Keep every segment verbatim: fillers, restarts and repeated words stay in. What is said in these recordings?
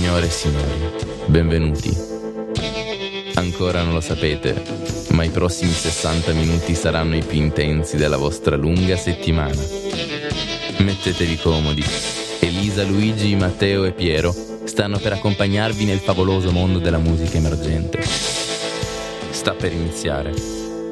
Signore e signori, benvenuti. Ancora non lo sapete, ma i prossimi sessanta minuti saranno i più intensi della vostra lunga settimana. Mettetevi comodi. Elisa, Luigi, Matteo e Piero stanno per accompagnarvi nel favoloso mondo della musica emergente. Sta per iniziare.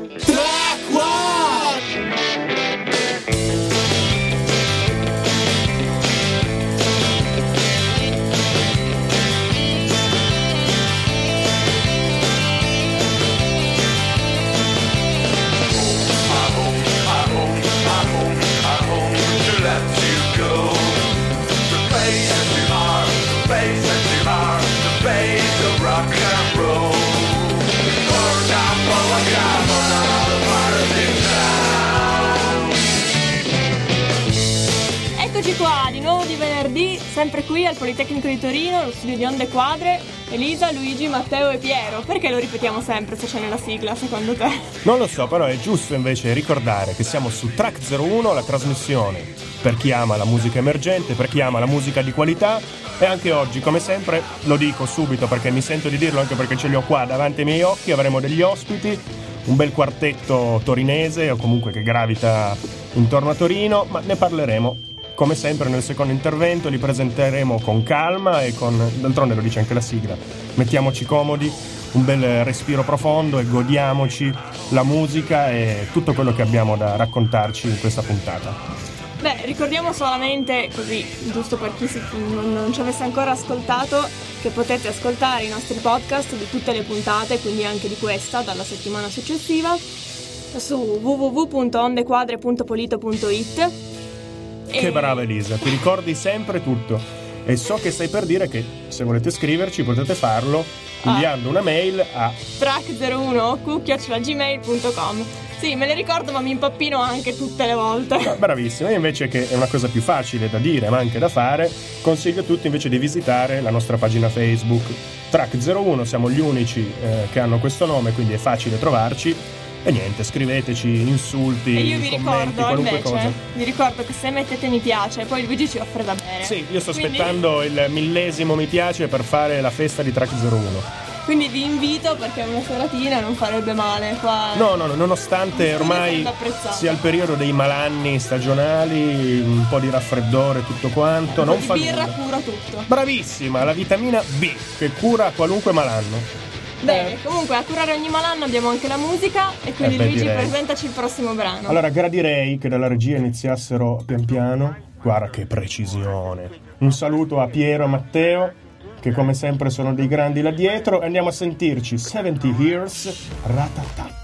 Eccoci qua, di nuovo di venerdì, sempre qui al Politecnico di Torino, lo studio di Onde Quadre. Elisa, Luigi, Matteo e Piero. Perché lo ripetiamo sempre se c'è nella sigla, secondo te? Non lo so, però è giusto invece ricordare che siamo su Track zero uno, la trasmissione per chi ama la musica emergente, per chi ama la musica di qualità. E anche oggi, come sempre, lo dico subito perché mi sento di dirlo, anche perché ce li ho qua davanti ai miei occhi, avremo degli ospiti, un bel quartetto torinese o comunque che gravita intorno a Torino, ma ne parleremo. Come sempre nel secondo intervento li presenteremo con calma e con, d'altronde lo dice anche la sigla, mettiamoci comodi, un bel respiro profondo e godiamoci la musica e tutto quello che abbiamo da raccontarci in questa puntata. Beh, ricordiamo solamente, così, giusto per chi si, non, non ci avesse ancora ascoltato, che potete ascoltare i nostri podcast di tutte le puntate, quindi anche di questa, dalla settimana successiva, su w w w punto ondequadre punto polito punto it. Che brava Elisa, ti ricordi sempre tutto. E so che stai per dire che se volete scriverci potete farlo inviando ah. una mail a track zero uno chiocciola gmail punto com. Sì, me le ricordo, ma mi impappino anche tutte le volte. No, bravissima, io invece, che è una cosa più facile da dire ma anche da fare, consiglio a tutti invece di visitare la nostra pagina Facebook Track zero uno, siamo gli unici eh, che hanno questo nome, quindi è facile trovarci. E niente, scriveteci insulti, e io vi commenti, ricordo qualunque invece, cosa. Vi ricordo che se mettete mi piace, poi Luigi ci offre da bere. Sì, io sto quindi... aspettando il millesimo mi piace per fare la festa di Track zero uno. Quindi vi invito, perché una seratina non farebbe male qua. No, no, no, nonostante ormai sia il periodo dei malanni stagionali, un po' di raffreddore, tutto quanto, un non po' fa di birra nulla. cura tutto. Bravissima, la vitamina B che cura qualunque malanno. Bene, comunque a curare ogni malanno abbiamo anche la musica e quindi eh beh, Luigi direi. presentaci il prossimo brano. Allora, gradirei che dalla regia iniziassero pian piano. Guarda che precisione. Un saluto a Piero e Matteo, che come sempre sono dei grandi là dietro, e andiamo a sentirci seventy Years Ratatat.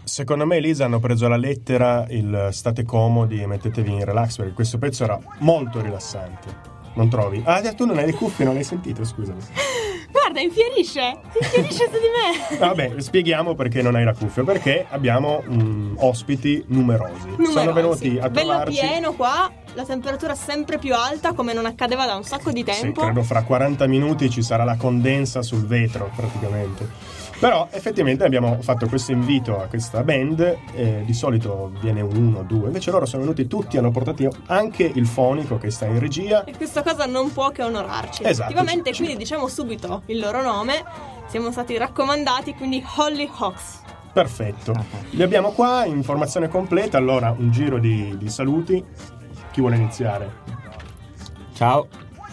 Secondo me Elisa hanno preso alla lettera il state comodi e mettetevi in relax, perché questo pezzo era molto rilassante. Non trovi? Ah, tu non hai le cuffie, non l'hai sentito, scusami. Guarda, infierisce, infierisce su di me. Vabbè, spieghiamo perché non hai la cuffia, perché abbiamo um, ospiti numerosi. numerosi. Sono venuti a bello trovarci. pieno qua, la temperatura sempre più alta, come non accadeva da un sacco di tempo. Sì, credo fra quaranta minuti ci sarà la condensa sul vetro, praticamente. Però effettivamente abbiamo fatto questo invito a questa band, eh, di solito viene uno o due, invece loro sono venuti tutti, hanno portato anche il fonico che sta in regia. E questa cosa non può che onorarci. Esatto. Effettivamente, quindi diciamo subito il loro nome, siamo stati raccomandati, quindi Hollyhocks. Perfetto, li abbiamo qua in formazione completa, allora un giro di, di saluti. Chi vuole iniziare? Ciao.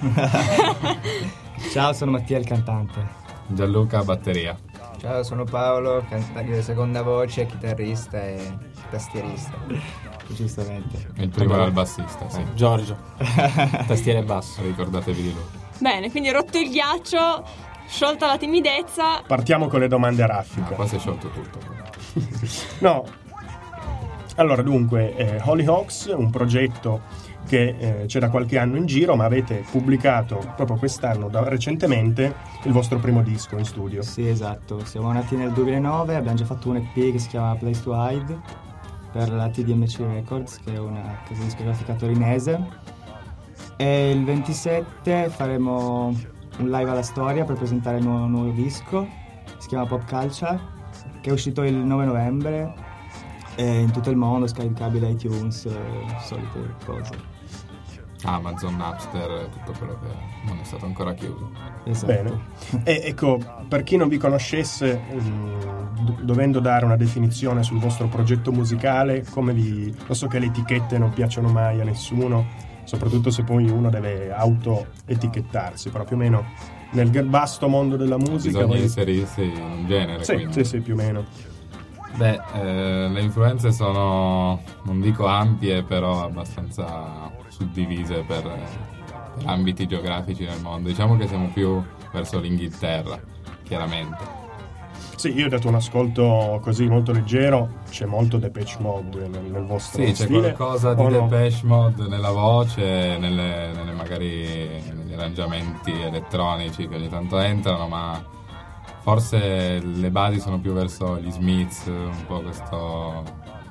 Ciao, sono Mattia il cantante. Gianluca, batteria. Ciao, sono Paolo, cantante seconda voce, chitarrista e tastierista. Giustamente. Il primo era il bassista, sì. Giorgio, tastiere e basso. Ricordatevi di lui. Bene, quindi rotto il ghiaccio, sciolta la timidezza. Partiamo con le domande a raffica. Ah, qua si è sciolto tutto. No. Allora, dunque, eh, Hollyhocks, un progetto che eh, c'è da qualche anno in giro, ma avete pubblicato proprio quest'anno, da, recentemente, il vostro primo disco in studio. Sì, esatto. Siamo nati nel duemilanove, abbiamo già fatto un E P che si chiama Place to Hide per la T D M C Records, che è una casa discografica torinese. E il ventisette faremo un live alla storia per presentare il nuovo, nuovo disco, si chiama Pop Culture, che è uscito il nove novembre e in tutto il mondo, scaricabile iTunes, eh, solite cose. Amazon, Napster, tutto quello che non è stato ancora chiuso. Esatto. Bene. E ecco, per chi non vi conoscesse, um, dovendo dare una definizione sul vostro progetto musicale, come vi... Lo so che le etichette non piacciono mai a nessuno, soprattutto se poi uno deve auto-etichettarsi, però più o meno nel vasto mondo della musica. Bisogna voi... inserirsi in un genere, Sì, quindi. sì, sì, più o meno. Beh, eh, le influenze sono, non dico ampie, però abbastanza suddivise per, per ambiti geografici nel mondo. Diciamo che siamo più verso l'Inghilterra, chiaramente. Sì, io ho dato un ascolto così molto leggero, c'è molto Depeche Mode nel, nel vostro Sì, stile. c'è qualcosa di o no? Depeche Mode nella voce, nelle, nelle magari negli arrangiamenti elettronici che ogni tanto entrano, ma forse le basi sono più verso gli Smiths, un po' questo,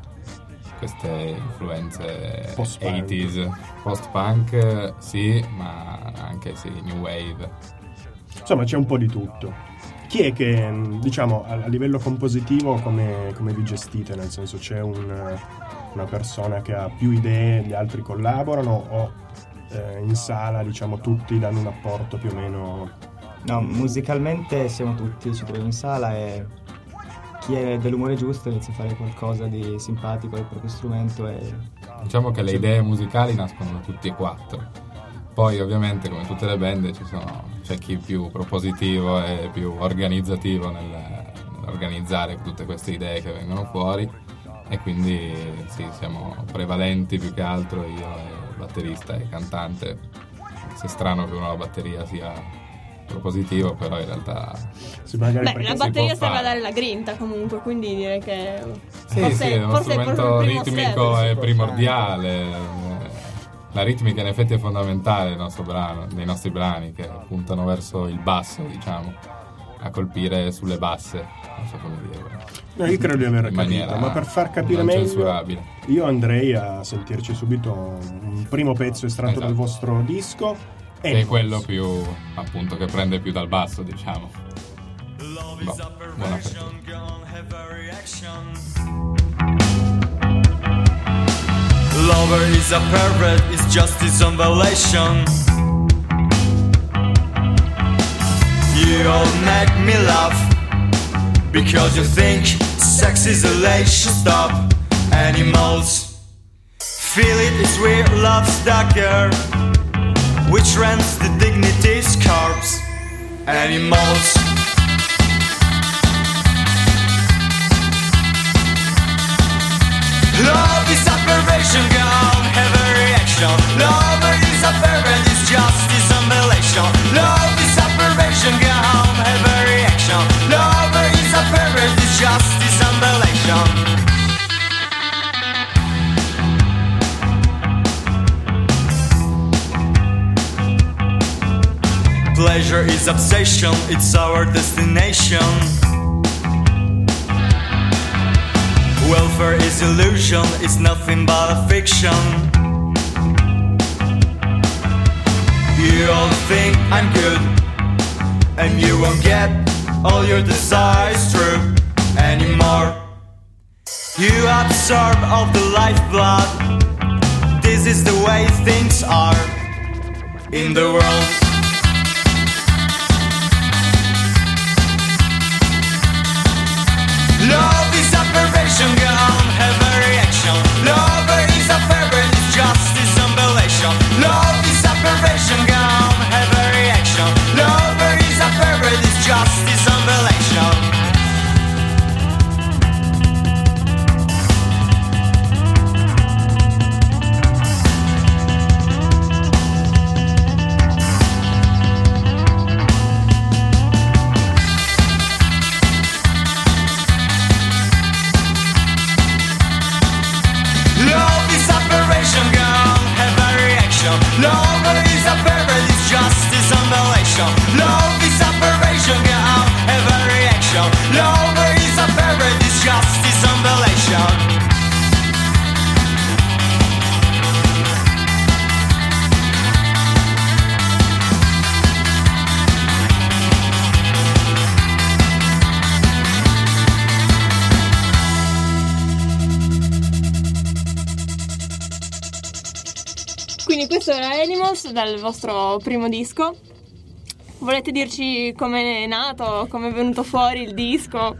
queste influenze Post-punk. ottanta, post-punk, sì, ma anche sì, new wave. Insomma, c'è un po' di tutto. Chi è che, diciamo, a, a livello compositivo come, come vi gestite? Nel senso, c'è un, una persona che ha più idee, gli altri collaborano, o eh, in sala, diciamo, tutti danno un apporto più o meno... No, musicalmente siamo tutti, ci troviamo in sala e chi è dell'umore giusto inizia a fare qualcosa di simpatico del proprio strumento e... Diciamo che le idee musicali nascono da tutti e quattro. Poi ovviamente, come tutte le band, ci sono, c'è chi più propositivo e più organizzativo nel, nell'organizzare tutte queste idee che vengono fuori, e quindi sì, siamo prevalenti più che altro io e batterista e cantante. Se è strano che uno alla batteria sia propositivo, però in realtà Sì, magari Beh, perché la si batteria può serve a fare. dare la grinta comunque, quindi direi che sì, forse, sì, è uno forse strumento proprio il primo ritmico step. è primordiale. La ritmica in effetti è fondamentale nel nostro brano, nei nostri brani, che puntano verso il basso, diciamo, a colpire sulle basse, non so come dire. No, io credo di aver In capito, maniera ma per far capire non meglio, censurabile. io andrei a sentirci subito un primo pezzo estratto Esatto. dal vostro disco. Che è quello più, appunto, che prende più dal basso, diciamo. Boh, buona festa. Lover is a pervert, it's just his own violation. You all make me laugh because you think sex is elation. Stop, animals. Feel it, it's weird, love's dagger, which rents the dignity's corpse. Animals. Love is a perversion, gone, have a reaction. Love is a pervert, it's just his unbelation. Love is a perversion, gone, have a reaction. Love is a pervert, it's just his unbelation. Pleasure is obsession, it's our destination. Welfare is illusion, it's nothing but a fiction. You all think I'm good, and you won't get all your desires true anymore. You absorb all the lifeblood. This is the way things are in the world. Love is a perversion, go on, have a reaction. Love is a pervert, it's justice embellation. Love is a perversion, go on, have a reaction. Love is a pervert, it's justice embellation. Love is a pervert, it's justice embellation. Love is a perversion, get out, have a reaction. Love is a pervert, it's justice embellation. Quindi questo era Animals dal vostro primo disco. Volete dirci come è nato, come è venuto fuori il disco?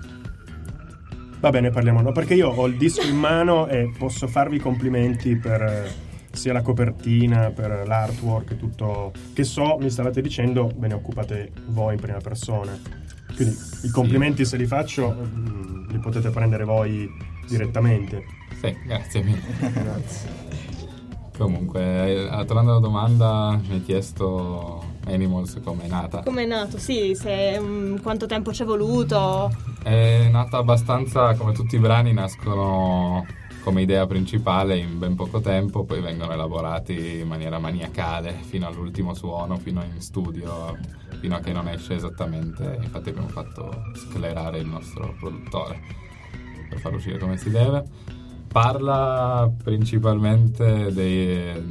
Va bene, parliamo, no? Perché io ho il disco in mano e posso farvi complimenti per eh, sia la copertina, per l'artwork, tutto. Che so, mi stavate dicendo, ve ne occupate voi in prima persona. Quindi i complimenti, se li faccio, mh, li potete prendere voi direttamente. Sì, grazie mille. Grazie. Comunque, tornando alla domanda, mi hai chiesto Animals come è nata. Come è nato, sì, se, um, quanto tempo ci è voluto? È nata abbastanza, come tutti i brani, nascono come idea principale in ben poco tempo, poi vengono elaborati in maniera maniacale fino all'ultimo suono, fino in studio, fino a che non esce esattamente. Infatti abbiamo fatto sclerare il nostro produttore per farlo uscire come si deve. Parla principalmente dei...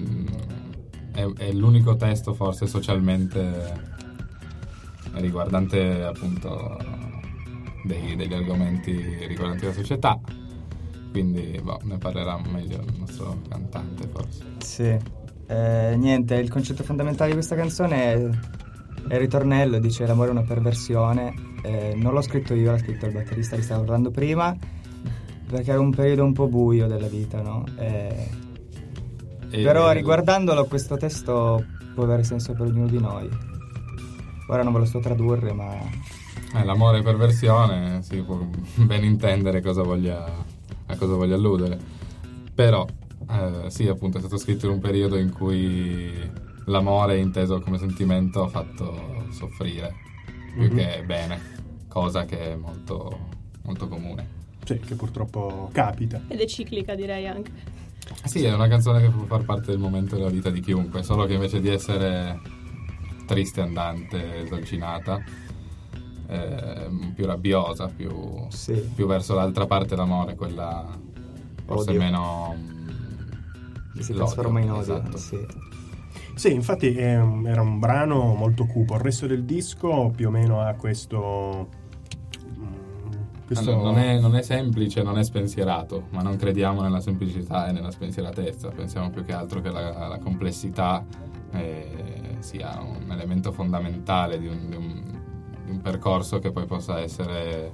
È, è l'unico testo forse socialmente riguardante appunto dei, degli argomenti riguardanti la società, quindi boh, ne parlerà meglio il nostro cantante forse. Sì, eh, niente, il concetto fondamentale di questa canzone è, è il ritornello, dice l'amore è una perversione. Eh, non l'ho scritto io, l'ha scritto il batterista che stava parlando prima, perché era un periodo un po' buio della vita, no? E... E però riguardandolo questo testo può avere senso per ognuno di noi. Ora non ve lo sto tradurre, ma... Eh, l'amore è perversione, si può ben intendere cosa voglia, a cosa voglia alludere. Però, eh, sì, appunto, è stato scritto in un periodo in cui l'amore inteso come sentimento ha fatto soffrire, più mm-hmm. che bene, cosa che è molto, molto comune. Sì, che purtroppo capita. Ed è ciclica, direi anche. Sì, è una canzone che può far parte del momento della vita di chiunque, solo che invece di essere triste, andante, esalcinata, eh, più rabbiosa, più, sì. più verso l'altra parte l'amore, quella forse odio. Meno... si trasforma in odio, esatto. Sì. Sì, infatti è un, era un brano molto cupo. Il resto del disco più o meno ha questo... Questo... Non, è, non è semplice, non è spensierato, ma non crediamo nella semplicità e nella spensieratezza. Pensiamo più che altro che la, la complessità eh, sia un elemento fondamentale di un, di, un, di un percorso che poi possa essere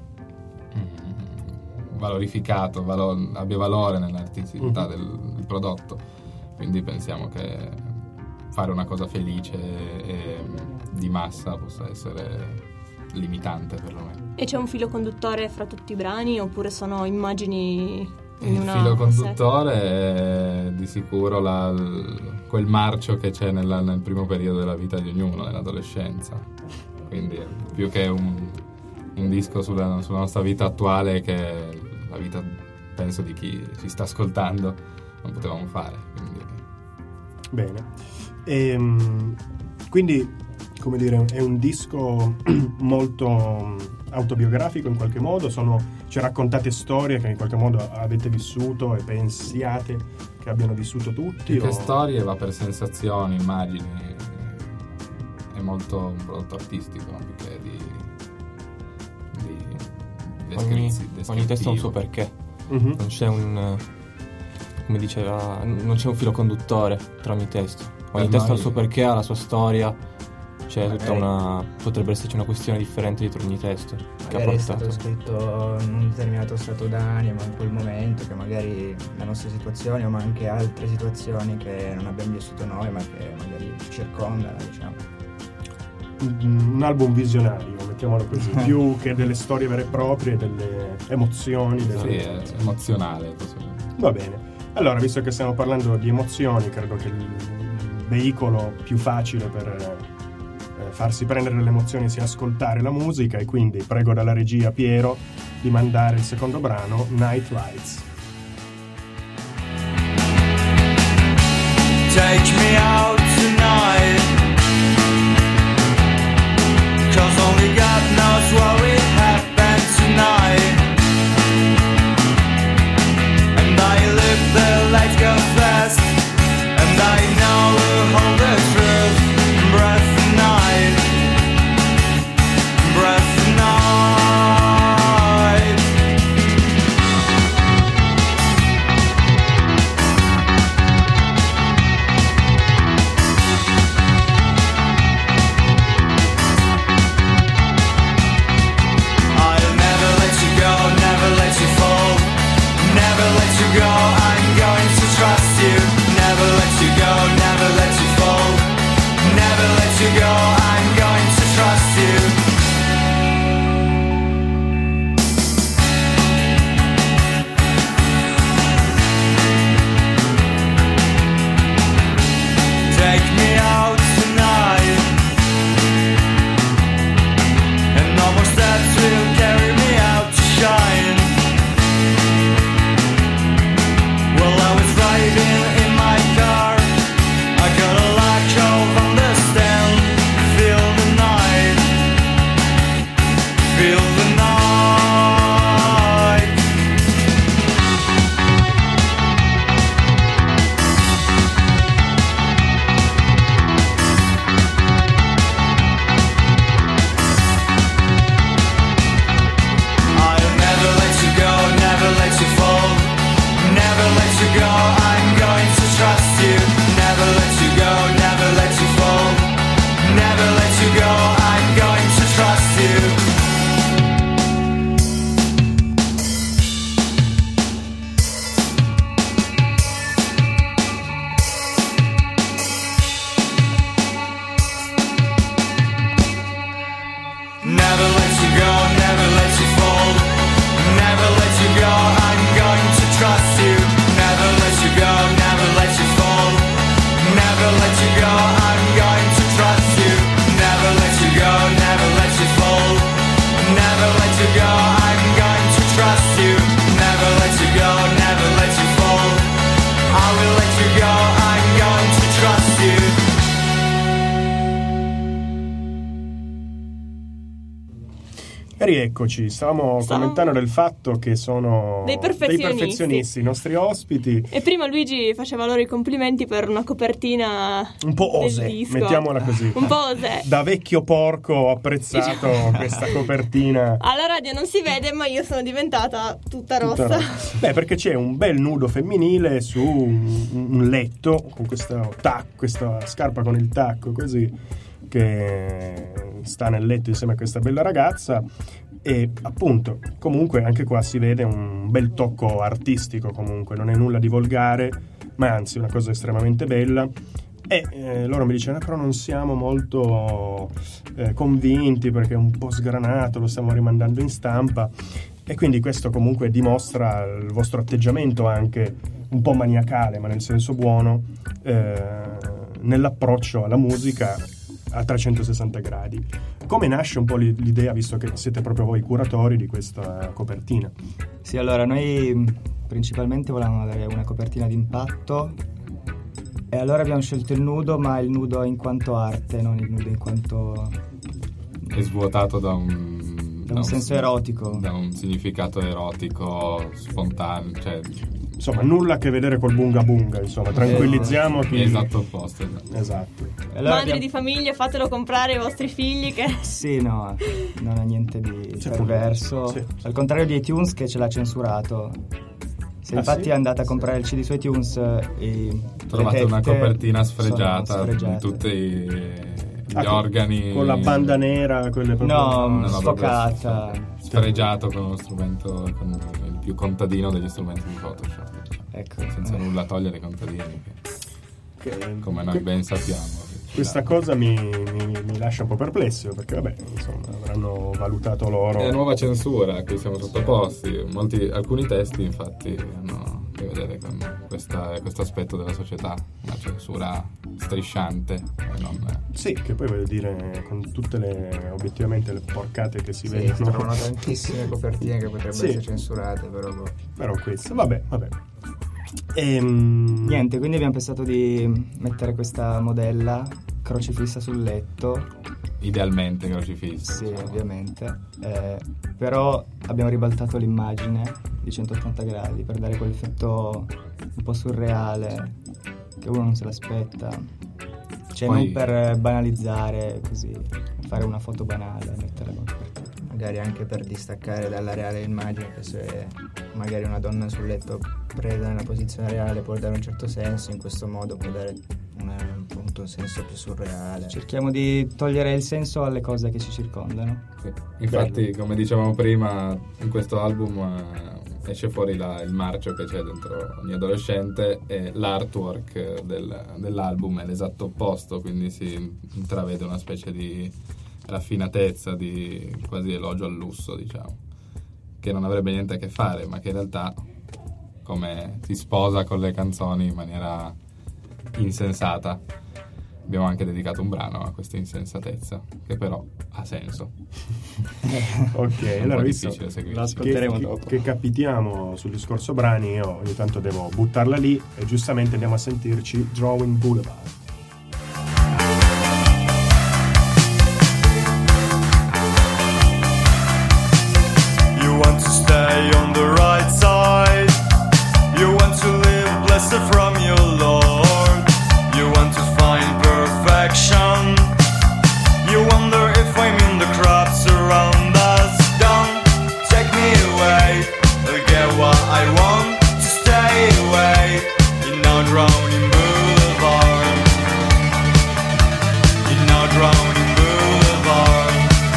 mm, valorificato, valo, abbia valore nell'artisticità uh-huh. del, del prodotto. Quindi pensiamo che fare una cosa felice e di massa possa essere limitante perlomeno. E c'è un filo conduttore fra tutti i brani oppure sono immagini in il una filo conduttore è di sicuro la, l, quel marcio che c'è nella, nel primo periodo della vita di ognuno, nell'adolescenza, quindi più che un, un disco sulla, sulla nostra vita attuale, che la vita penso di chi ci sta ascoltando non potevamo fare, quindi. Bene, e, quindi come dire, è un disco molto autobiografico in qualche modo, sono, ci raccontate storie che in qualche modo avete vissuto e pensiate che abbiano vissuto tutti? Più che o... storie va per sensazioni, immagini, è molto un prodotto artistico, no? Perché di, di ogni, descrizzi- ogni testo ha un suo perché. Mm-hmm. Non c'è un, come diceva, non c'è un filo conduttore tra ogni testo. Ogni Per testo noi- ha il suo perché, ha la sua storia. C'è tutta Ok. una, potrebbe esserci una questione differente dietro ogni testo che ha Magari è stato portato. scritto in un determinato stato d'animo in quel momento, che magari la nostra situazione, ma anche altre situazioni che non abbiamo vissuto noi, ma che magari ci circondano, diciamo. Un album visionario, mettiamolo così, più che delle storie vere e proprie, delle emozioni. Delle... Sì, è emozionale. possiamo- Va bene. Allora, visto che stiamo parlando di emozioni, credo che il veicolo più facile per eh, farsi prendere le emozioni sia ascoltare la musica, e quindi prego dalla regia Piero di mandare il secondo brano, Night Lights. Take me out tonight, 'cause only God knows what will happen tonight. And I live the lights go fast, and I know we'll hold the truth. Breath night, breath night. I'll never let you go, never let you fall, never let you go, I'm going to trust you. Never let you go, never let you fall, never let you go, I'm going to trust you. Take me out tonight, and no more steps will carry me out to shine. Well, I was riding in my car, I got a lack of understand. Feel the night, feel the night. I'll never let you go, never let you fall, never let you go, I'm going to trust you. Never let you go, never let you fall, never let you go, I'm going to trust you. Never let you go, never let you fall, never let you go, I'm going to trust you. Never let you go, never let you fall, never let you go, I'm going to trust you. Never let you go, never let you fall, never let you go, I'm going to trust you. Never let you go, never let you fall, I will let you go, I'm going to trust you. E rieccoci, stavamo Stavamo- commentando del fatto che sono Dei perfezionisti. perfezionisti i nostri ospiti, E prima Luigi faceva loro i complimenti per una copertina un po' del ose, disco. mettiamola così. Un po' osè. Da vecchio porco ho apprezzato questa copertina. Alla radio non si vede, ma io sono diventata tutta Tutta rossa. rossa. Beh, perché c'è un bel nudo femminile su un, un letto con questo tacco, questa scarpa con il tacco così, che sta nel letto insieme a questa bella ragazza. E appunto, comunque anche qua si vede un bel tocco artistico, comunque non è nulla di volgare, ma anzi una cosa estremamente bella. E eh, loro mi dicevano, però non siamo molto eh, convinti perché è un po' sgranato, lo stiamo rimandando in stampa. E quindi questo comunque dimostra il vostro atteggiamento anche un po' maniacale, ma nel senso buono, eh, nell'approccio alla musica a trecentosessanta gradi. Come nasce un po' l'i- l'idea, visto che siete proprio voi i curatori di questa copertina? Sì, allora noi mh, principalmente volevamo avere una copertina d'impatto E allora abbiamo scelto il nudo, ma il nudo in quanto arte, non il nudo in quanto... È svuotato da un... Da un senso erotico. Da un significato erotico, spontaneo, cioè... Insomma, nulla a che vedere col bunga bunga, insomma, tranquillizziamo chi... Esatto opposto. Esatto. Esatto. Allora Madri abbiamo... di famiglia, fatelo comprare ai vostri figli che... Sì, no, non ha niente di C'è perverso. sì. Al contrario di iTunes che ce l'ha censurato. Se Ah, infatti sì? andate a comprare il C D su iTunes e Trovate una copertina sfregiata di sfregiate. tutti gli Ah, con- organi... Con la banda nera, quelle proprio... No, No, no, sfocata. proprio sfregiato con uno strumento, con il più contadino degli strumenti di Photoshop, diciamo. Ecco. Senza nulla togliere ai contadini, che, Che- come noi que- ben sappiamo. Questa cosa mi, mi, mi lascia un po' perplesso, perché vabbè, insomma, avranno valutato loro... È la nuova censura a cui siamo sottoposti. Molti, alcuni testi, infatti, hanno a che vedere con questa, questo aspetto della società, una censura strisciante. E non... Sì, che poi voglio dire, con tutte le, obiettivamente, le porcate che si Sì, vedono... trovano tantissime copertine che potrebbero Sì. essere censurate, però boh. Però questo, vabbè, vabbè. Ehm, Niente, quindi abbiamo pensato di mettere questa modella crocifissa sul letto. Idealmente crocifisso. Sì, ovviamente. Eh, però abbiamo ribaltato l'immagine di centottanta gradi per dare quell'effetto un po' surreale che uno non se l'aspetta. Cioè, Poi- non per banalizzare così, fare una foto banale e metterla come copertina. Magari anche per distaccare dalla reale immagine, che se magari una donna sul letto presa nella posizione reale può dare un certo senso, in questo modo può dare una, appunto, un senso più surreale. Cerchiamo di togliere il senso alle cose che ci circondano. Sì. Infatti, come dicevamo prima, in questo album eh, esce fuori la- il marcio che c'è dentro ogni adolescente e l'artwork del- dell'album è l'esatto opposto, quindi si intravede una specie di raffinatezza, di quasi elogio al lusso, diciamo, che non avrebbe niente a che fare, ma che in realtà, come si sposa con le canzoni in maniera insensata. Abbiamo anche dedicato un brano a questa insensatezza, che però ha senso. ok, È un allora po' visto difficile seguire. l'ascolteremo che, dopo. che capitiamo sul discorso brani, io ogni tanto devo buttarla lì e giustamente andiamo a sentirci Drawing Boulevard. You want to stay on the right side. You want to live blessed from your Lord. You want to find perfection. You wonder if I'm in the crowds around us. Don't take me away. I'll get what I want to stay away. You're not drowning boulevard. You're not drowning boulevard.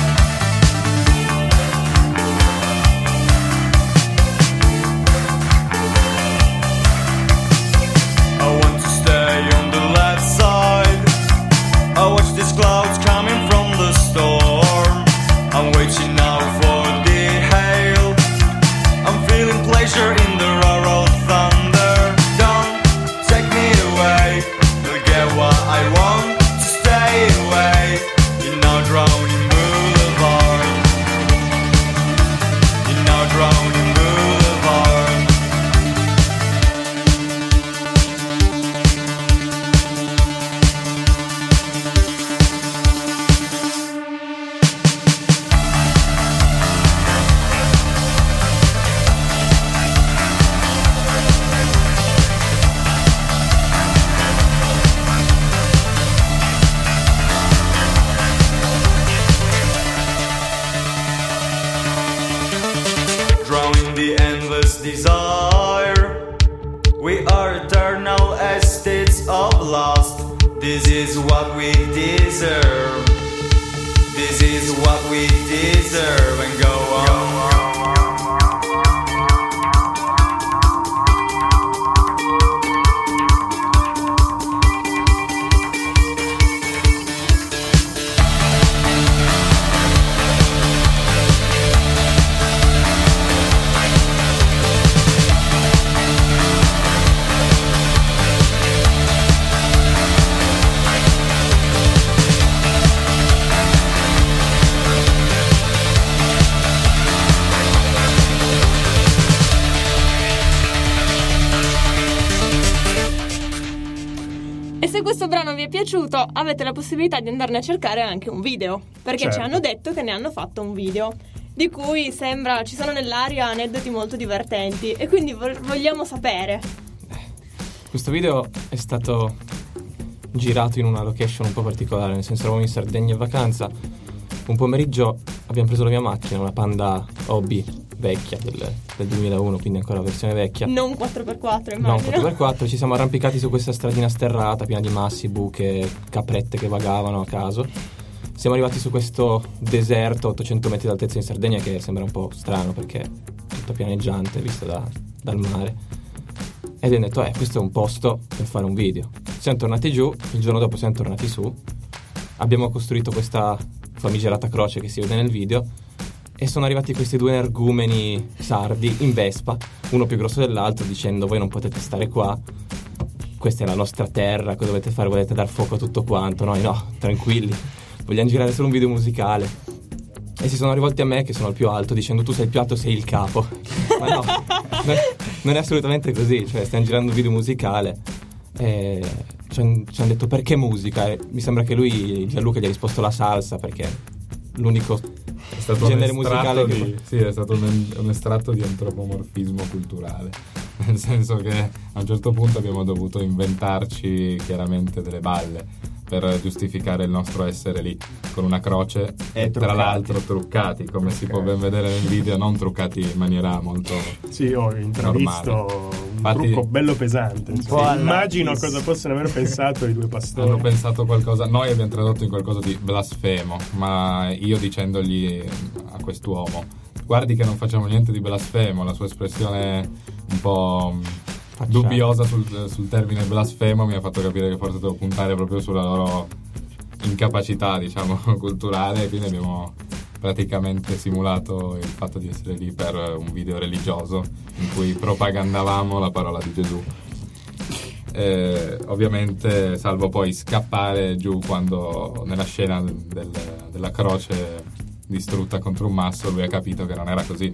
I want to stay on the left side. I watch these clouds coming from the storm. I'm waiting now for the hail. I'm feeling pleasure in the roar of thunder. Don't take me away. You'll get what I want to stay away. You're not drowning boulevard. You're not drowning boulevard. Drowning the endless desire. We are eternal as states of lust. This is what we deserve. This is what we deserve. And go on. se questo brano vi è piaciuto, avete la possibilità di andarne a cercare anche un video, perché Certo. ci hanno detto che ne hanno fatto un video di cui sembra ci sono nell'aria aneddoti molto divertenti, e quindi vo- vogliamo sapere. Questo video è stato girato in una location un po' particolare, nel senso eravamo in Sardegna in vacanza. Un pomeriggio abbiamo preso la mia macchina, una Panda Hobby vecchia del, del duemilauno, quindi ancora versione vecchia. Non quattro per quattro, No, immagino. quattro per quattro, ci siamo arrampicati su questa stradina sterrata piena di massi, buche, caprette che vagavano a caso. Siamo arrivati su questo deserto a ottocento metri d'altezza in Sardegna, che sembra un po' strano perché è tutto pianeggiante visto da, dal mare. E abbiamo detto, eh, questo è un posto per fare un video. Siamo tornati giù, il giorno dopo siamo tornati su, abbiamo costruito questa famigerata croce che si vede nel video, e sono arrivati questi due energumeni sardi in Vespa, uno più grosso dell'altro, dicendo: voi non potete stare qua, questa è la nostra terra, cosa dovete fare? Volete dar fuoco a tutto quanto? Noi no, tranquilli, vogliamo girare solo un video musicale. E si sono rivolti a me, che sono il più alto, dicendo: tu sei il più alto, sei il capo. Ma no, non è, non è assolutamente così, cioè stiamo girando un video musicale. E ci hanno detto: perché musica? E mi sembra che lui, Gianluca, gli ha risposto la salsa, perché l'unico È stato genere un estratto musicale di, che... sì, è stato un, un estratto di antropomorfismo culturale, nel senso che a un certo punto abbiamo dovuto inventarci chiaramente delle balle per giustificare il nostro essere lì, con una croce E e tra truccati. l'altro truccati, come si può ben vedere nel video, non truccati in maniera molto... Sì, ho intravisto Normale. un Infatti- trucco bello pesante. Un Sì, po' alla immagino Kiss. cosa possano aver pensato i due pastori. Hanno pensato qualcosa, noi abbiamo tradotto in qualcosa di blasfemo, ma io dicendogli a quest'uomo: guardi che non facciamo niente di blasfemo, la sua espressione un po' dubbiosa sul, sul termine blasfemo mi ha fatto capire che forse devo puntare proprio sulla loro incapacità, diciamo, culturale, e quindi abbiamo praticamente simulato il fatto di essere lì per un video religioso in cui propagandavamo la parola di Gesù. Eh, ovviamente salvo poi scappare giù quando nella scena del, della croce distrutta contro un masso lui ha capito che non era così.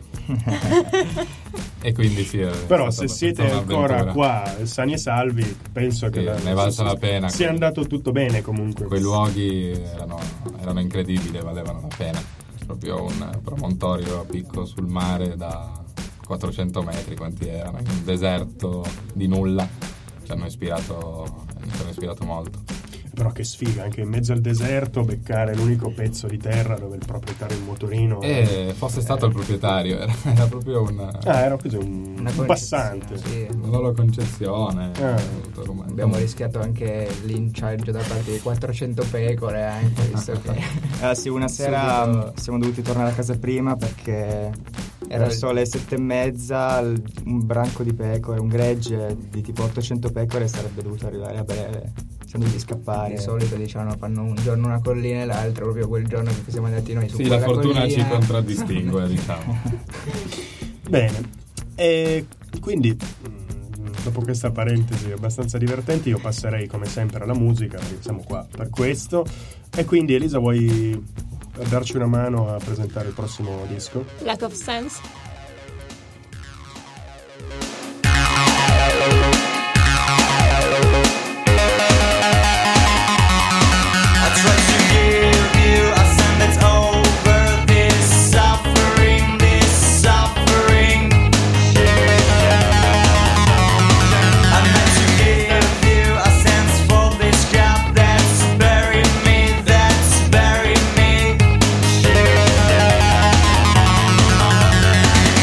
E quindi sì, è Però stata se siete abbastanza ancora un'avventura. qua sani e salvi, penso che Sì, la- ne è valsa la pena. sia andato tutto bene comunque. Quei luoghi erano, erano incredibili e valevano la pena. Proprio un promontorio a picco sul mare da quattrocento metri, quanti erano, in un deserto di nulla. Ci hanno ispirato, ci hanno ispirato molto. Però che sfiga, anche in mezzo al deserto beccare l'unico pezzo di terra dove il proprietario del motorino... E fosse stato il proprietario, era, era proprio un, Ah, era così un, Una un passante. concezione, sì. una loro concezione. Ah. Tutto romano. Abbiamo rischiato anche l'inciaggio da parte di quattrocento pecore, anche visto che Eh sì, una sera Subito. mh, siamo dovuti tornare a casa prima perché Era verso le sette e mezza l- un branco di pecore, un gregge di tipo ottocento pecore sarebbe dovuto arrivare a breve. Siamo dovuti scappare. di solito diciamo fanno un giorno una collina e l'altro, proprio quel giorno che siamo andati noi su Sì, la quella fortuna collina. ci contraddistingue, diciamo. Bene, e quindi mh, dopo questa parentesi abbastanza divertente io passerei come sempre alla musica, perché siamo qua per questo. E quindi Elisa, vuoi darci una mano a presentare il prossimo disco? Lack of Sense. I try to give you a sign that's over this suffering, this suffering. I meant to give you a sense for this gap that's buried me, that's buried me.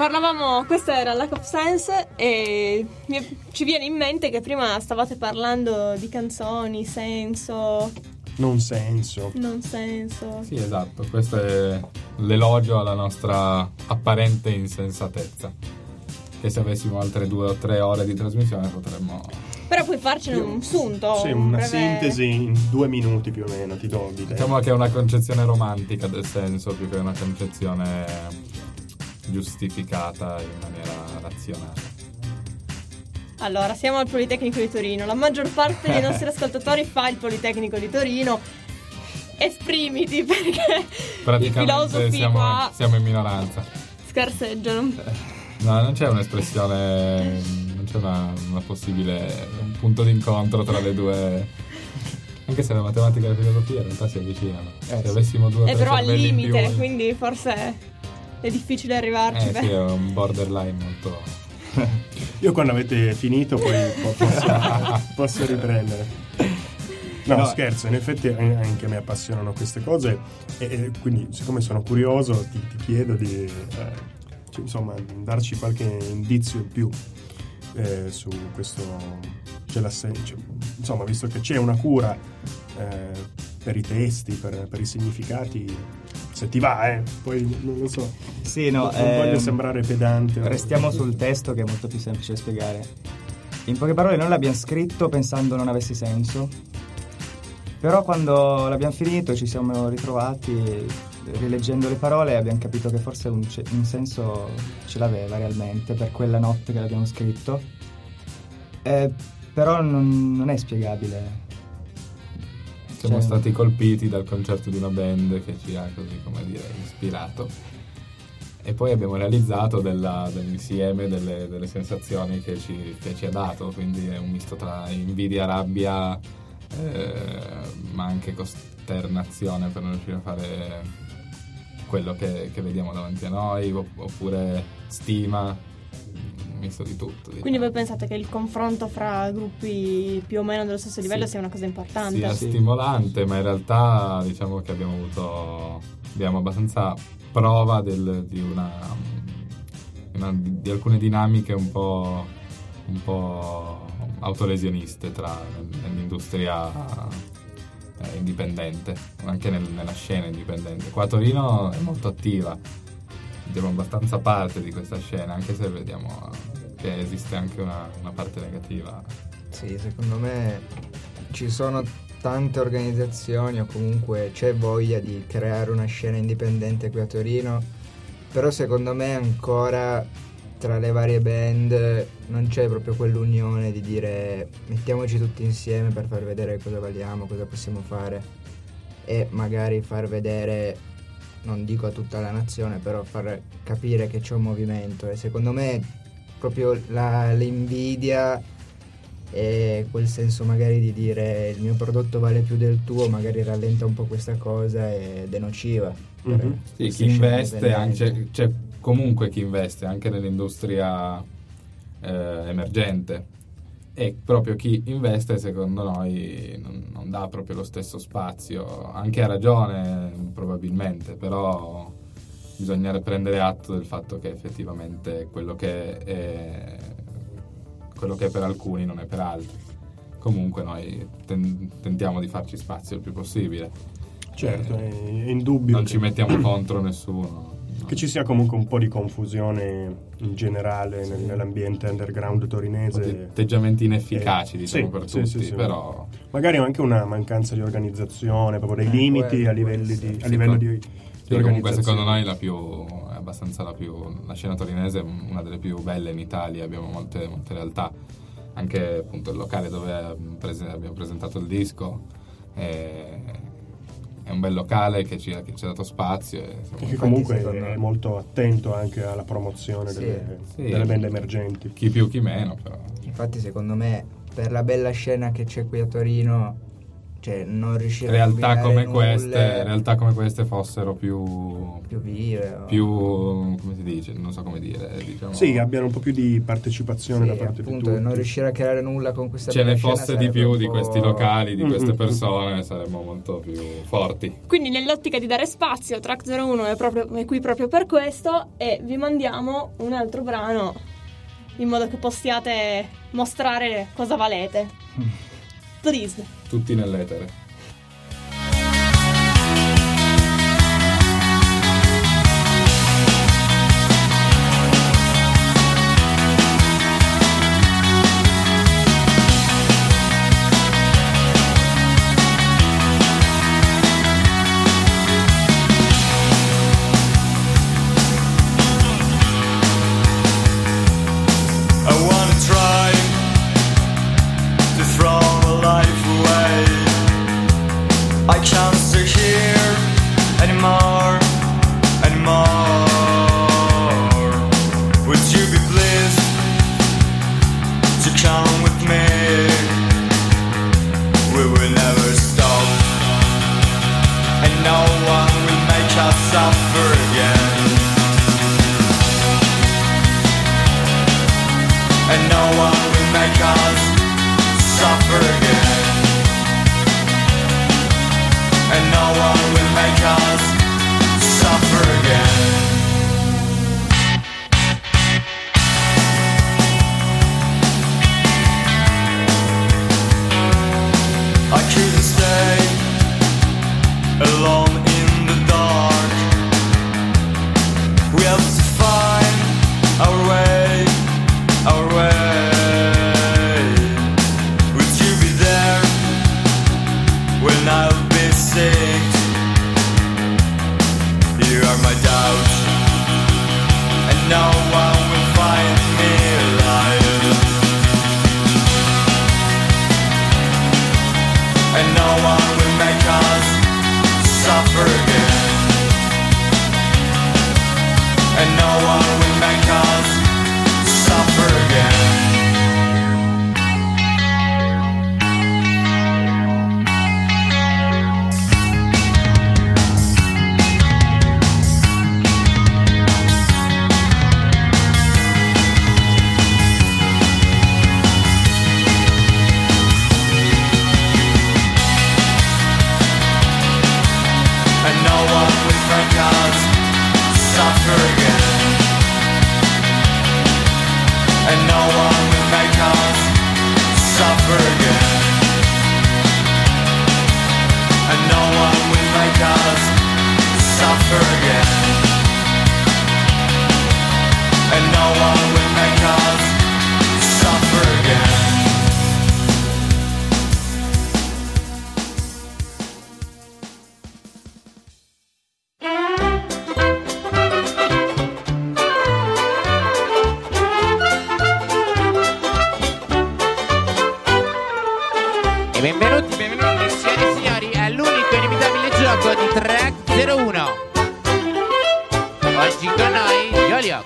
parlavamo, questa era Lack of Sense e mi- ci viene in mente che prima stavate parlando di canzoni, senso, Non senso. non senso. Sì, esatto, questo è l'elogio alla nostra apparente insensatezza, che se avessimo altre due o tre ore di trasmissione potremmo... Però puoi farcene un sunto. Sì, un una breve- sintesi in due minuti più o meno, ti do l'idea. Diciamo che è una concezione romantica del senso più che una concezione giustificata in maniera razionale. Allora, siamo al Politecnico di Torino. La maggior parte dei nostri ascoltatori fa il Politecnico di Torino. Esprimiti, perché i Praticamente filosofi siamo, qua siamo in minoranza. scarseggiano. No, non c'è un'espressione, non c'è una, una possibile un punto d'incontro tra le due, anche se la matematica e la filosofia in realtà si avvicinano. Eh, se sì. avessimo due o È tre però al cervelli in limite, più, quindi forse è difficile arrivarci. eh beh. sì, è un borderline molto... Io quando avete finito poi po- posso, posso riprendere. No, No. scherzo, in effetti eh, anche a me appassionano queste cose e, e quindi siccome sono curioso ti, ti chiedo di eh, cioè, insomma darci qualche indizio in più eh, su questo, c'è la se- cioè, insomma visto che c'è una cura eh, per i testi, per, per i significati, se ti va, eh, poi non lo so. Sì, no, non voglio ehm, sembrare pedante. Restiamo sul testo che è molto più semplice da spiegare. In poche parole, noi l'abbiamo scritto pensando non avesse senso, però quando l'abbiamo finito ci siamo ritrovati, rileggendo le parole, e abbiamo capito che forse un, ce- un senso ce l'aveva realmente per quella notte che l'abbiamo scritto, eh, però non, non è spiegabile. Siamo Cioè- stati colpiti dal concerto di una band che ci ha così, come dire, ispirato. E poi abbiamo realizzato della, dell'insieme delle, delle sensazioni che ci, che ci ha dato, quindi è un misto tra invidia, rabbia, eh, ma anche costernazione per non riuscire a fare quello che, che vediamo davanti a noi, opp- oppure stima, un misto di tutto. Diciamo. Quindi voi pensate che il confronto fra gruppi più o meno dello stesso livello Sì. sia una cosa importante? sia Sì. stimolante, ma in realtà diciamo che abbiamo avuto abbiamo abbastanza prova del, di una, una di alcune dinamiche un po' un po' autolesioniste tra nell'industria eh, indipendente, anche nel, nella scena indipendente. Qua a Torino è molto attiva, diamo abbastanza parte di questa scena, anche se vediamo che esiste anche una, una parte negativa. Sì, secondo me ci sono tante organizzazioni o comunque c'è voglia di creare una scena indipendente qui a Torino, però secondo me ancora tra le varie band non c'è proprio quell'unione di dire mettiamoci tutti insieme per far vedere cosa valiamo, cosa possiamo fare e magari far vedere, non dico a tutta la nazione, però far capire che c'è un movimento. E secondo me proprio la, l'invidia e quel senso magari di dire il mio prodotto vale più del tuo magari rallenta un po' questa cosa ed è nociva. per Mhm. Sì, questa chi scena investe indipendente. anche, c'è comunque chi investe anche nell'industria eh, emergente, e proprio chi investe secondo noi non, non dà proprio lo stesso spazio, anche a ragione probabilmente, però bisogna prendere atto del fatto che effettivamente quello che è quello che è per alcuni non è per altri. Comunque noi ten- tentiamo di farci spazio il più possibile. Certo, Eh, è indubbio non che, ci mettiamo contro nessuno. che ci sia comunque un po' di confusione in generale nel- nell'ambiente underground Un po' di torinese. atteggiamenti inefficaci, Eh, diciamo, sì, per sì, tutti, sì, sì. però Magari anche una mancanza di organizzazione, proprio dei Eh, limiti può- a può livelli essere. di, a Sì, livello com- di, di sì, comunque organizzazione. secondo noi la più è abbastanza la più la scena torinese è una delle più belle in Italia, abbiamo molte, molte realtà, anche appunto il locale dove abbiamo prese- abbiamo presentato il disco è, è un bel locale che ci, ha- che ci ha dato spazio e siamo- E che Infatti, comunque secondo è me- molto attento anche alla promozione Sì, delle, sì. delle band emergenti. chi più chi meno, però Infatti secondo me per la bella scena che c'è qui a Torino cioè non riuscire realtà a come combinare queste nulla, realtà come queste fossero più più vive o- più come si dice, non so come dire, diciamo, Sì, abbiano un po' più di partecipazione sì, da parte appunto, di non tutti. riuscire a creare nulla con questa ce ne bella scena fosse di sarebbe più un di po'- questi locali, di queste Mm-mm. persone, saremmo molto più forti. Quindi nell'ottica di dare spazio, Track zero uno è, proprio, è qui proprio per questo e vi mandiamo un altro brano in modo che possiate mostrare cosa valete. Please. Tutti nell'etere. I wanna try to throw my life away. I can't stay here anymore, anymore. Would you be pleased to come with me? We will never stop, and no one will make us suffer again. And no one will make us suffer again. And no one will make us suffer again. I couldn't stay alone in the dark. We have to find our way, our way. Would you be there when I'll be sick? You are my doubt, and no one will find me alive. And no one will make us suffer again. And no one will make us suffer again. And no one will make us suffer again. And no one will make us suffer again. And no one will make us suffer again. And no one will make us suffer again. E benvenuti, benvenuti signori e signori all'unico e inimitabile gioco di Track zero uno. Oggi con noi Yoliox.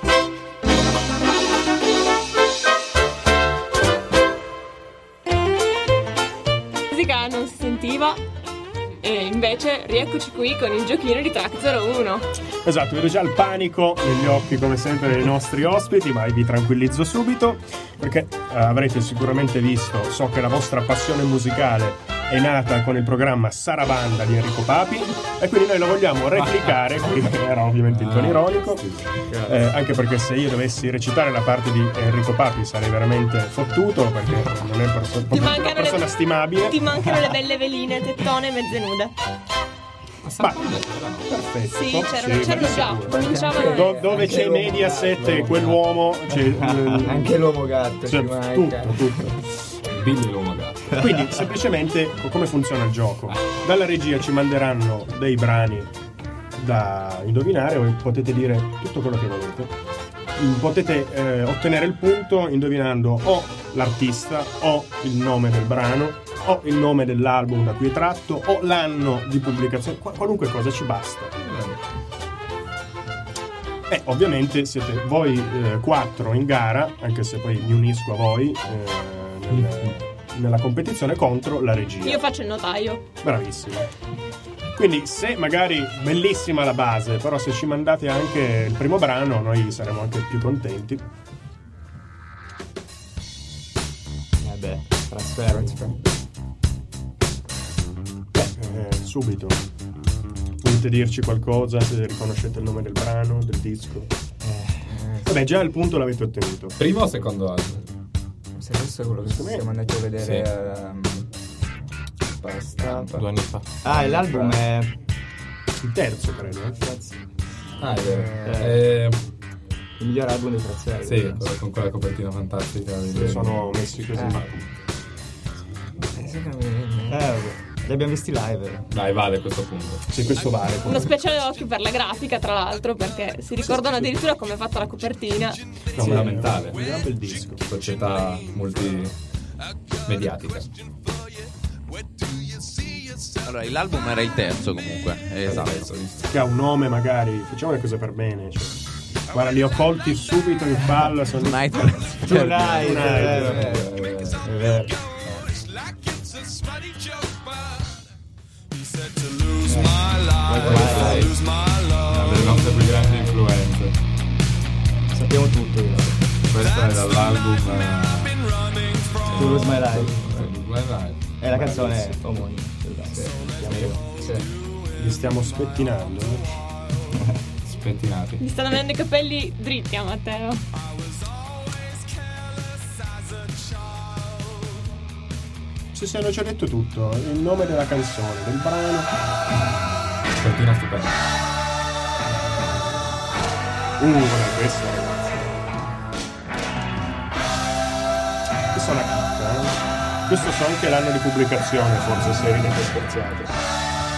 La musica non si sentiva e invece rieccoci qui con il giochino di Track zero uno. Esatto, vedo già il panico negli occhi come sempre dei nostri ospiti, ma vi tranquillizzo subito perché eh, avrete sicuramente visto, so che la vostra passione musicale è nata con il programma Sarabanda di Enrico Papi e quindi noi lo vogliamo replicare, qui era ovviamente il tono ironico, eh, anche perché se io dovessi recitare la parte di Enrico Papi sarei veramente fottuto perché non è perso- Ti una mancano, persona le, stimabile. ti mancano le belle veline, tettone, mezze nude. Ma, perfetto. Sì, c'erano, Sì, c'erano ma già, di sicuro. cominciavano. Do- dove c'è Mediaset e quell'uomo c'è, eh, Anche l'uomo gatto c'è ci manca. tutto, tutto. Billy l'uomo gatto. Quindi semplicemente co- come funziona il gioco? Dalla regia ci manderanno dei brani da indovinare, voi potete dire tutto quello che volete. Mm, Potete eh, ottenere il punto indovinando o l'artista o il nome del brano o il nome dell'album da cui è tratto o l'anno di pubblicazione, Qua- qualunque cosa ci basta. E ovviamente siete voi eh, quattro in gara, anche se poi mi unisco a voi eh, nel, nella competizione contro la regia. Io faccio il notaio. Bravissimo. Quindi se magari bellissima la base, però se ci mandate anche il primo brano noi saremo anche più contenti. Eh beh, trasfer. Eh, subito. Volete dirci qualcosa, se riconoscete il nome del brano, del disco? Eh, Vabbè, già il punto l'avete ottenuto. Primo o secondo album? Se questo è quello che Secondo me- siamo andati a vedere Sì. a um, stampa. Due anni fa. Ah, e l'album è... Il terzo, credo. eh. Ah, è vero. Eh. Eh, il miglior album di Trazzeri. sì, con- con quella copertina fantastica. Se sono messi così. Eh, sai che non mi viene in mente. Eh, vabbè. Li abbiamo visti live. Dai, vale a questo punto. Sì, questo vale. Uno speciale occhio per la grafica, tra l'altro, perché si ricordano addirittura come è fatta la copertina. Fondamentale. Un gran bel disco. Società multimediatica. Allora, l'album era il terzo comunque. Esatto. Che ha un nome magari. Facciamo le cose per bene. Cioè. Guarda, li ho colti subito in palla. Sono Night. Tonight, Tonight, è vero. È vero. Una delle nostre più grandi influenze. Sappiamo tutto io. Questo è dall'album To Lose My Life. eh, È la canzone omonima. Li stiamo spettinando. eh. Spettinati. Mi stanno venendo i capelli dritti a Matteo. Sì, sì, hanno già detto tutto. Il nome della canzone, del brano. Spettina stupenda. Uh, guarda questo, ragazzi. Questa è una chicca, eh. Questo so anche l'anno di pubblicazione, forse, se ridete scherzate.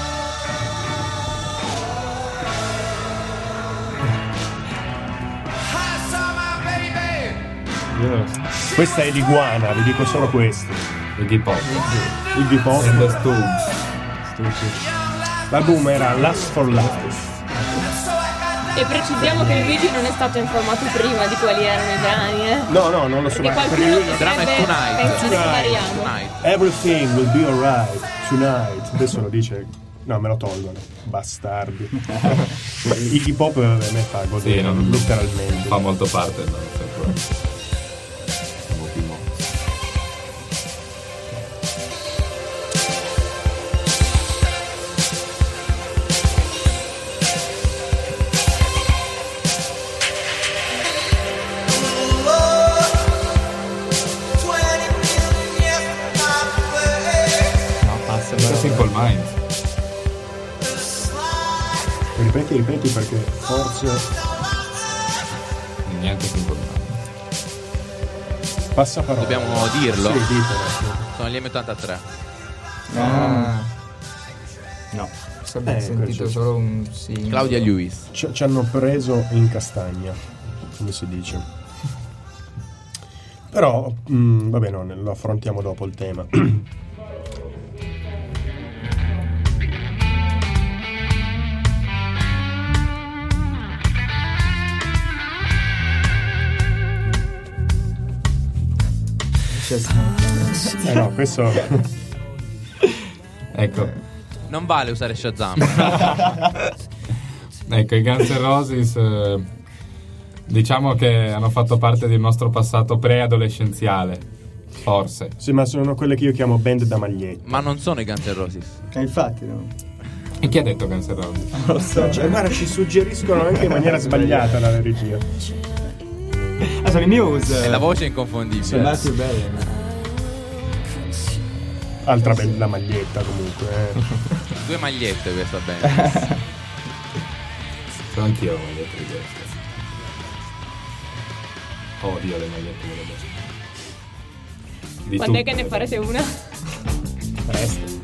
Io non lo so. Questa è l'iguana, vi dico solo questo. Iggy Pop. Iggy Pop. And the Stooges. L'album era Last for Life. E precisiamo che il video non è stato informato prima di quali erano i brani, eh. No, no, non lo so. Perché ma per qualcuno il- Il brano è potrebbe Tonight. pensare che Tonight. spariamo. Tonight. Everything will be alright tonight. Adesso lo dice. No, me lo tolgono. Bastardi. Iggy Pop a me fa godere, Sì, non- letteralmente. Fa molto parte del nostro cuore. Siamo più morti. No, passa Questo è però. Simple Minds. Ripeti, ripeti perché forse Niente Simple Minds. passa parola. Dobbiamo dirlo? Sì, ditelo. Sono gli M ottantatré. Ah, No. so abbiamo Eh, sentito questo- solo un singolo. Claudia Lewis. Ci, ci hanno preso in castagna, come si dice. Però, mm, vabbè, no, ne- lo affrontiamo dopo il tema. Eh no, questo... Ecco. Non vale usare Shazam. Ecco, i Guns N' Roses eh, diciamo che hanno fatto parte del nostro passato preadolescenziale, forse. Sì, ma sono quelle che io chiamo band da maglietta. Ma non sono i Guns N' Roses. Eh, infatti, no. E chi ha detto Guns N' Roses? Non lo so. Cioè, guarda, ci suggeriscono anche in maniera sbagliata la regia. Ah, sono i Muse. E la voce è Sono inconfondibile. molto belli. Altra bella maglietta comunque. eh. Due magliette questa band. Sono anch'io magliette di queste. Odio le magliette delle band. Di Quando è tutte che ne le farete band. una? Presto.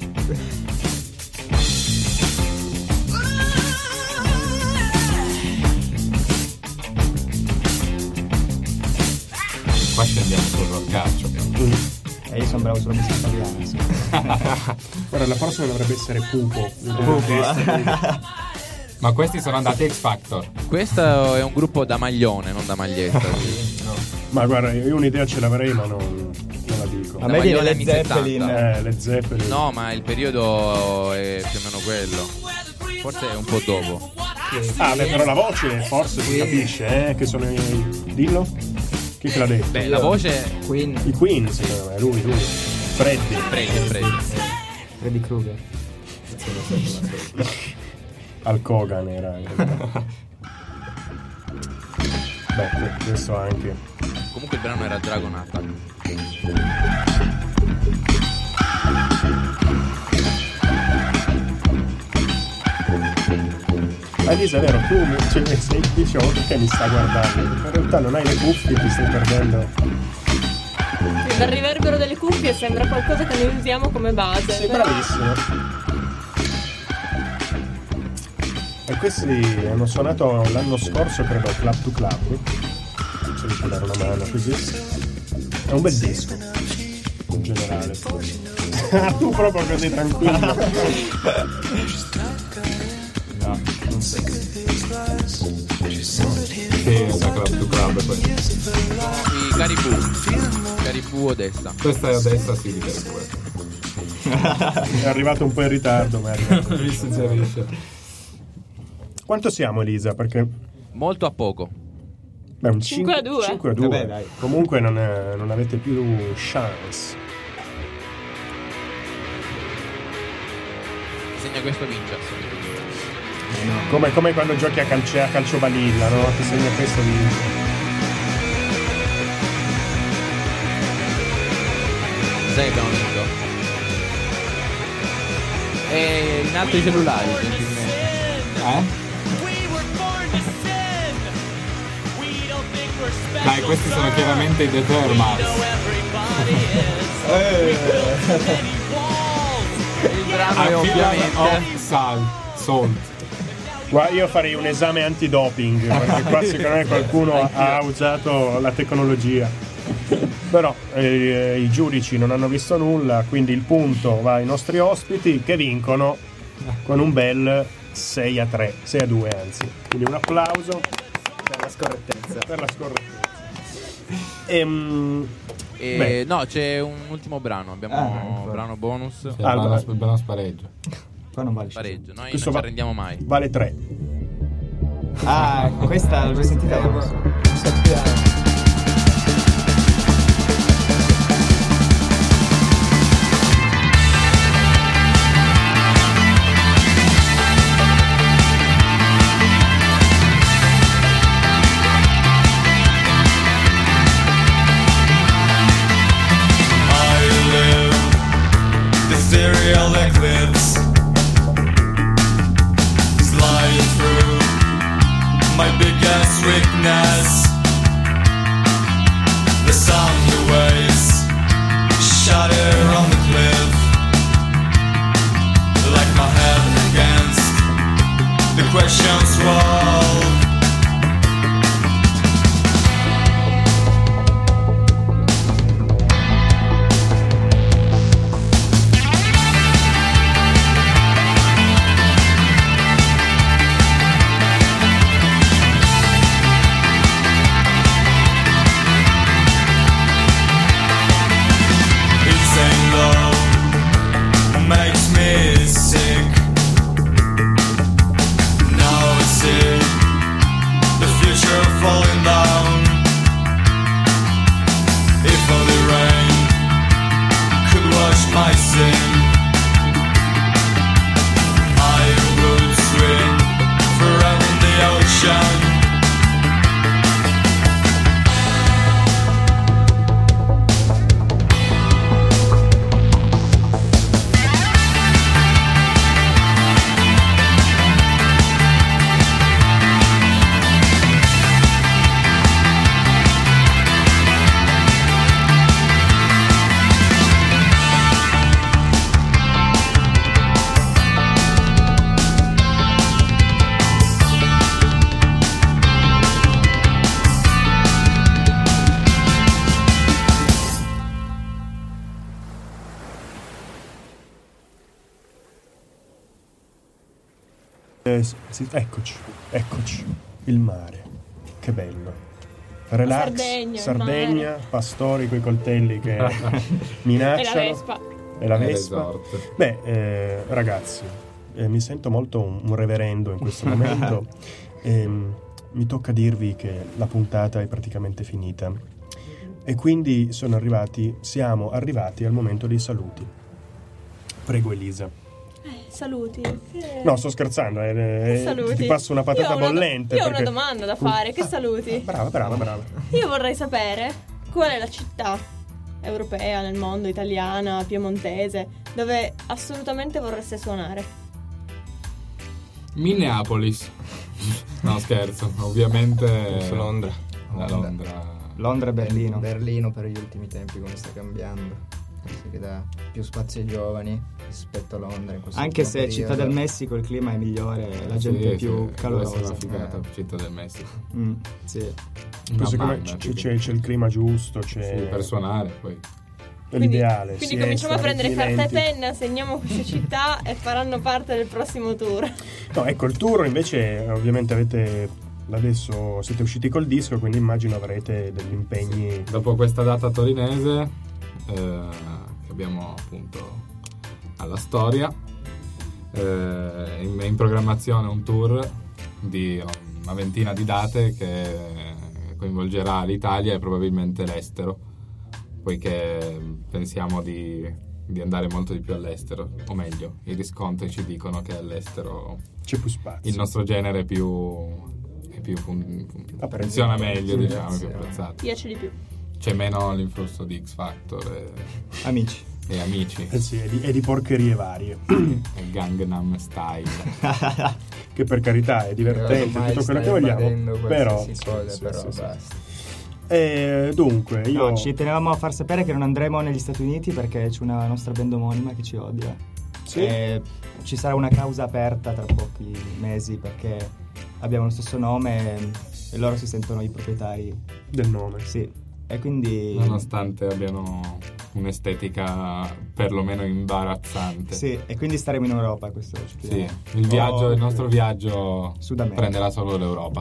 Qua scendiamo sul roccaccio. E io sono bravo sulla musica italiana. Sì. Guarda, la prossima dovrebbe essere Pupo. Ma questi sono andati a X Factor. Questo è un gruppo da maglione, non da maglietta. Ma guarda, io un'idea ce l'avrei, ma non, non la dico. A Da me viene Maiola le anni Zeppelin. settanta. Eh, le Zeppelin. No, ma il periodo è più o meno quello. Forse è un po' dopo. Ah, beh, però la voce forse si capisce, eh, che sono i... Dillo? Chi te l'ha detto? Beh, la voce Queen. I Queen, secondo me, lui, lui. Freddy. Freddy, Freddy. Freddy Krueger. Al Kogan era. Beh, questo anche. Comunque il brano era Dragon Attack. Ma Elisa, è vero, tu mi- cioè, sei dicevo perché mi sta guardando? In realtà non hai le cuffie, ti stai perdendo. Sì, dal riverbero delle cuffie sembra qualcosa che noi usiamo come base. Sei però- bravissimo. E questi hanno suonato l'anno scorso, credo, al Club to Club. Se mi può dare una mano così. È un bel disco. In generale. Ah, tu proprio così tranquillo. No. Sì, è da Club to Club poi. I Caribou. Caribou Odessa. Questa è a destra, sì, di Caribou. È arrivato un po' in ritardo, ma è arrivato. Visto inserisce. Quanto siamo, Elisa? Perché Molto a poco. beh, un cinque a due. cinque a due. Vabbè, dai. Comunque non, è- non avete più chance. Chi segna questo vince. Come, come quando giochi a, calcio, a calcio balilla, no? Ti segna questo vince. Sai che abbiamo vinto? E in alto i cellulari, gentilmente. Eh? Dai, questi sono chiaramente i The Thermals. Il brano è A ovviamente of Salt. Salt. Qua io farei un esame antidoping, perché qua secondo me qualcuno ha, ha usato la tecnologia. Però eh, i giudici non hanno visto nulla, quindi il punto va ai nostri ospiti che vincono con un bel sei a tre, sei a due anzi. Quindi un applauso Per la scorrettezza. per la scorrettezza. Ehm, E Beh. no, c'è un ultimo brano. Abbiamo Ah, un ecco. brano bonus. Cioè, Ah, il allora- brano- il brano spareggio. Qua non vale. Pareggio. Noi Questo non va- ci arrendiamo mai. vale tre. Ah, questa l'ho già sentita. Eh, ma- sappiamo. I live the serial eclipse, slide through my biggest weakness. The sound waves shatter on the cliff, like my head against the questions wall. Insane love makes me sick. Now I see the future falling down. If only rain could wash my sin, I would swim forever in the ocean. Eh, sì, eccoci, eccoci. Il mare. Che bello. relax, Sardegna, Sardegna, pastori coi coltelli che minacciano. E la Vespa. E la È Vespa. l'esorte. Beh, eh, ragazzi, eh, mi sento molto un, un reverendo in questo momento. Ehm, mi tocca dirvi che la puntata è praticamente finita e quindi sono arrivati, siamo arrivati al momento dei saluti. Prego Elisa. Eh, saluti. Eh. No, sto scherzando, eh, eh, Saluti. ti passo una patata Io ho una do- bollente. Io ho perché- una domanda da fare. Che saluti? Brava, brava, brava. Io vorrei sapere qual è la città europea, nel mondo, italiana, piemontese, dove assolutamente vorreste suonare. Minneapolis. No, scherzo, ovviamente Penso Londra. la Londra. Londra e Berlino. Berlino per gli ultimi tempi come sta cambiando. Penso che dà più spazio ai giovani rispetto a Londra in questo Anche ultimo se Città periodo. del Messico il clima è migliore, la gente Sì, è più sì, deve essere calorosa. una figata, città del Messico. Mm, sì. Una Poi secondo me banda, c- più c'è, che- c'è il clima giusto, c'è Sì, per suonare poi. è l'ideale. Quindi sì, cominciamo a essere prendere carta e arricchimenti. penna, segniamo queste città e faranno parte del prossimo tour. No, ecco, il tour invece ovviamente avete adesso siete usciti col disco, quindi immagino avrete degli impegni. Dopo questa data torinese, eh, che abbiamo appunto alla storia, eh, in, in programmazione un tour di una ventina di date che coinvolgerà l'Italia e probabilmente l'estero, poiché pensiamo di, di andare molto di più all'estero, o meglio, i riscontri ci dicono che all'estero C'è più spazio. il nostro genere è più, è più fun- fun- funziona meglio, Sì, diciamo, è sì. più apprezzato. Piace di più. C'è meno l'influsso di X Factor e, Amici. e Amici Eh sì, e di, e di porcherie varie. e Gangnam Style. Che per carità è divertente, Ormai tutto quello che stai vogliamo. invadendo Però, qualsiasi sì, cosa, sì, però sì, sì. basta. E dunque, io No, ci tenevamo a far sapere che non andremo negli Stati Uniti perché c'è una nostra band omonima che ci odia. Sì? E ci sarà una causa aperta tra pochi mesi perché abbiamo lo stesso nome e loro si sentono i proprietari. del nome. Sì. E quindi Nonostante abbiano un'estetica perlomeno imbarazzante. sì, e quindi staremo in Europa, questo ci Sì, teniamo. il viaggio, Oh, il nostro viaggio Sud America. prenderà solo l'Europa.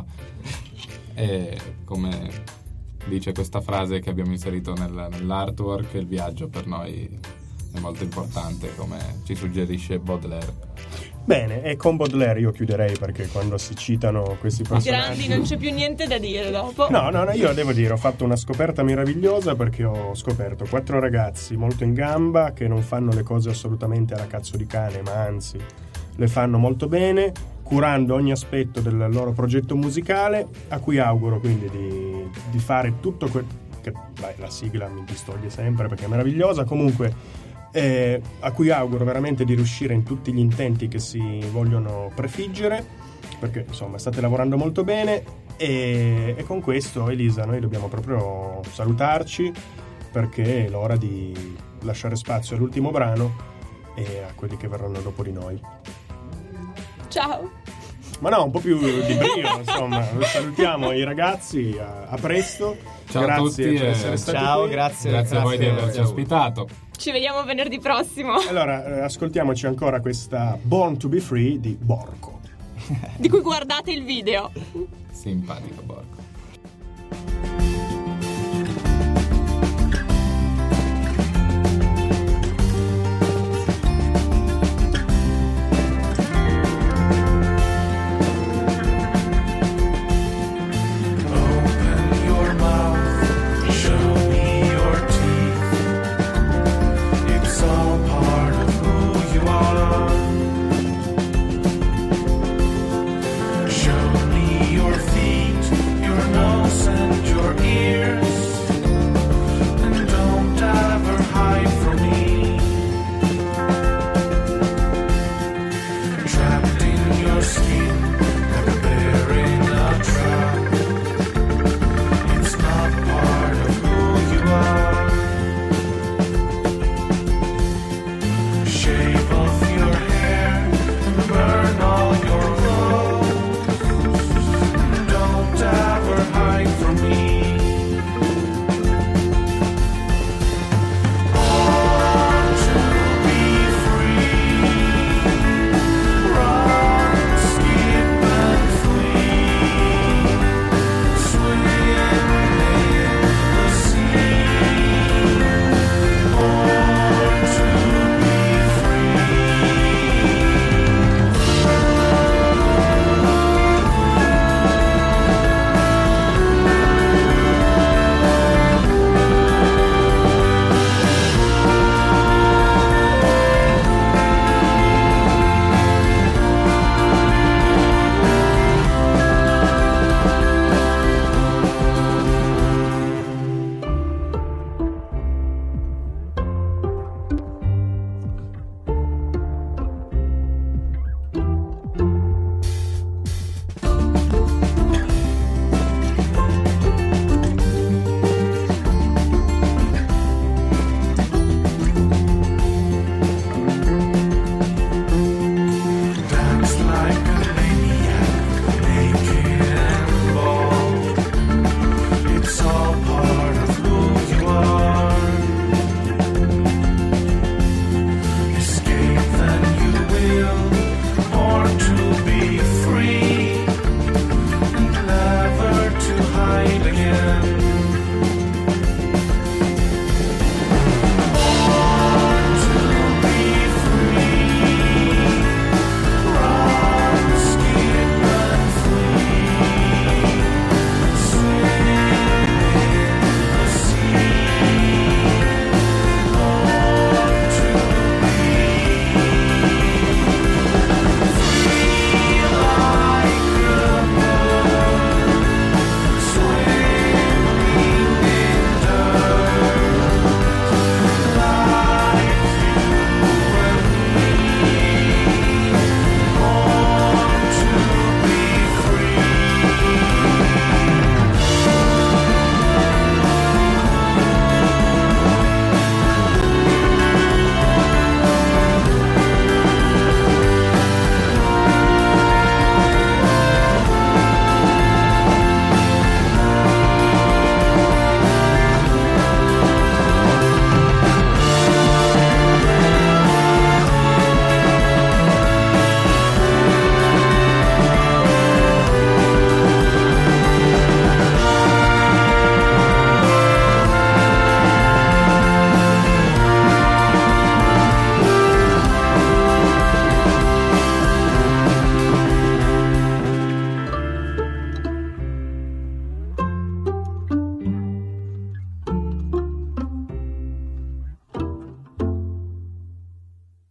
E come dice questa frase che abbiamo inserito nel- nell'artwork, il viaggio per noi è molto importante, come ci suggerisce Baudelaire. Bene, e con Baudelaire io chiuderei perché quando si citano questi personaggi... Grandi, non c'è più niente da dire dopo. No, no, no, io devo dire, ho fatto una scoperta meravigliosa perché ho scoperto quattro ragazzi molto in gamba che non fanno le cose assolutamente alla cazzo di cane, ma anzi le fanno molto bene, curando ogni aspetto del loro progetto musicale, a cui auguro quindi di, di fare tutto quel... che vai, la sigla mi distoglie sempre perché è meravigliosa, comunque... Eh, a cui auguro veramente di riuscire in tutti gli intenti che si vogliono prefiggere, perché insomma state lavorando molto bene e, e con questo Elisa noi dobbiamo proprio salutarci perché è l'ora di lasciare spazio all'ultimo brano e a quelli che verranno dopo di noi. Ciao. Ma no, un po' più di brio, insomma. Salutiamo i ragazzi, a, a presto. Ciao a Grazie tutti per e- essere stati Ciao, qui. grazie. Grazie a voi di averci ospitato. Ci vediamo venerdì prossimo. Allora, eh, ascoltiamoci ancora questa Born to be Free di Borco. Di cui guardate il video. Simpatico Borgo.